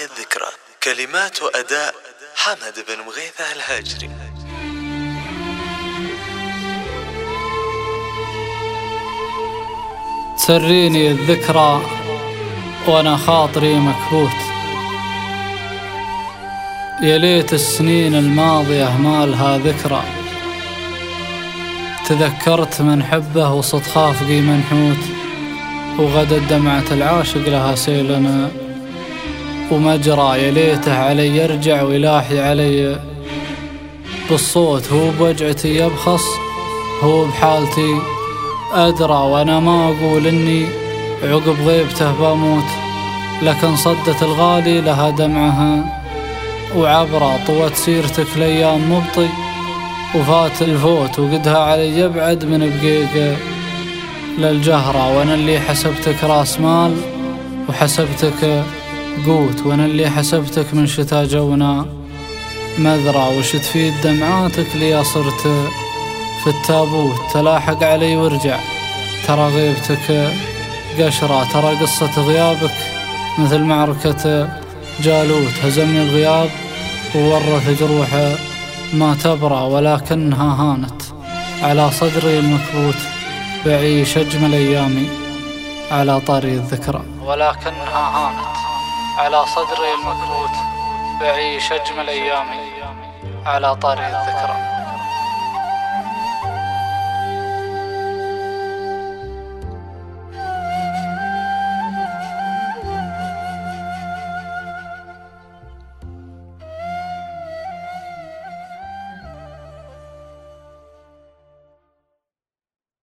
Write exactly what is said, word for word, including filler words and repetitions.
الذكرى. كلمات وأداء حمد بن مغيثة الهاجري. تسريني الذكرى وانا خاطري مكبوت، يا ليت السنين الماضية مالها ذكرى. تذكرت من حبه وصد خافقي منحوت، وغدت دمعة العاشق لها سيلنا ومجرى. يا ليته علي يرجع ويلاحي علي بالصوت، هو بوجعتي يبخص هو بحالتي أدرى. وأنا ما أقول إني عقب غيبته بموت، لكن صدت الغالي لها دمعها وعبرة. طوت سيرتك لأيام مبطي وفات الفوت، وقدها علي يبعد من بقيقة للجهرة. وأنا اللي حسبتك راس مال وحسبتك قوت، وأنا اللي حسبتك من شتا جونا مذرة. وش تفيد دمعاتك لي صرت في التابوت؟ تلاحق علي وارجع، ترى غيبتك قشرة. ترى قصة غيابك مثل معركة جالوت، هزمني الغياب وورث جروحه ما تبرى. ولكنها هانت على صدري المكبوت، بعيش أجمل أيامي على طري الذكرى. ولكنها هانت على صدري المكبوت، بعيش أجمل أيامي على طري الذكرى.